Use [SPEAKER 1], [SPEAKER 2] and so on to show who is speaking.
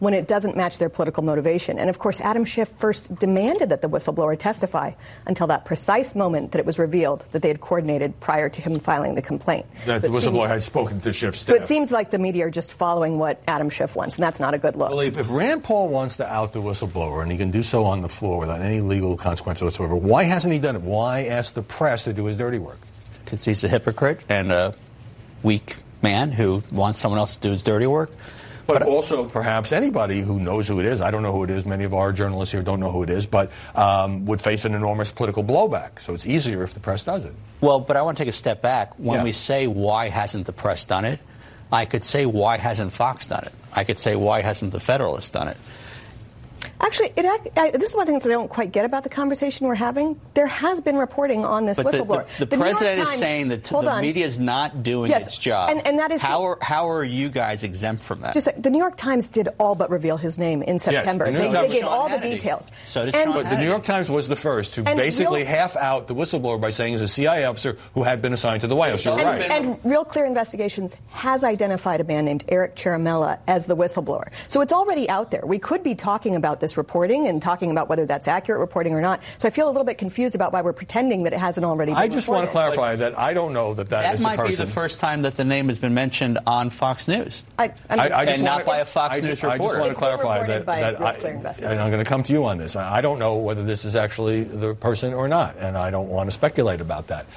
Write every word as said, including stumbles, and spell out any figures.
[SPEAKER 1] when it doesn't match their political motivation. And, of course, Adam Schiff first demanded that the whistleblower testify until that precise moment that it was revealed that they had coordinated prior to him filing the complaint.
[SPEAKER 2] That
[SPEAKER 1] so
[SPEAKER 2] the whistleblower seems, had spoken to Schiff's staff.
[SPEAKER 1] So it seems like the media are just following what Adam Schiff wants, and that's not a good look.
[SPEAKER 2] Well, if Rand Paul wants to out the whistleblower, and he can do so on the floor without any legal consequence whatsoever, why hasn't he done it? Why ask the press to do his dirty work?
[SPEAKER 3] Because he's a hypocrite and a weak man who wants someone else to do his dirty work.
[SPEAKER 2] But, but also, perhaps anybody who knows who it is, I don't know who it is, many of our journalists here don't know who it is, but um, would face an enormous political blowback. So it's easier if the press does it.
[SPEAKER 3] Well, but I want to take a step back. When
[SPEAKER 2] yeah.
[SPEAKER 3] we say why hasn't the press done it, I could say why hasn't Fox done it? I could say why hasn't the Federalist done it?
[SPEAKER 1] Actually, it, I, this is one of the things I don't quite get about the conversation we're having. There has been reporting on this
[SPEAKER 3] but
[SPEAKER 1] whistleblower.
[SPEAKER 3] The, the, the, the president Times, is saying that the
[SPEAKER 1] on.
[SPEAKER 3] media is not doing
[SPEAKER 1] yes,
[SPEAKER 3] its job.
[SPEAKER 1] And, and that is
[SPEAKER 3] how are, how are you guys exempt from that?
[SPEAKER 1] Just the New York Times did all but reveal his name in September.
[SPEAKER 2] Yes,
[SPEAKER 1] the
[SPEAKER 2] they,
[SPEAKER 1] they gave all
[SPEAKER 3] Hannity.
[SPEAKER 1] the details.
[SPEAKER 3] So did
[SPEAKER 1] and,
[SPEAKER 3] Sean
[SPEAKER 2] But the New York Times was the first to
[SPEAKER 1] and
[SPEAKER 2] basically
[SPEAKER 1] real,
[SPEAKER 2] half out the whistleblower by saying he's a C I A officer who had been assigned to the White House. You're
[SPEAKER 1] and,
[SPEAKER 2] right.
[SPEAKER 1] And Real Clear Investigations has identified a man named Eric Ciaramella as the whistleblower. So it's already out there. We could be talking about this reporting and talking about whether that's accurate reporting or not. So I feel a little bit confused about why we're pretending that it hasn't already been
[SPEAKER 2] I just
[SPEAKER 1] reported.
[SPEAKER 2] want to clarify that I don't know that that,
[SPEAKER 3] that
[SPEAKER 2] is the
[SPEAKER 3] person. That might be the first time that the name has been mentioned on Fox News.
[SPEAKER 1] I, I mean,
[SPEAKER 2] I, I
[SPEAKER 3] and not
[SPEAKER 2] to,
[SPEAKER 3] by a Fox
[SPEAKER 2] I
[SPEAKER 3] News
[SPEAKER 2] just,
[SPEAKER 3] reporter.
[SPEAKER 2] I just want to
[SPEAKER 1] It's
[SPEAKER 2] clarify that, that I, and I'm going to come to you on this. I don't know whether this is actually the person or not, and I don't want to speculate about that.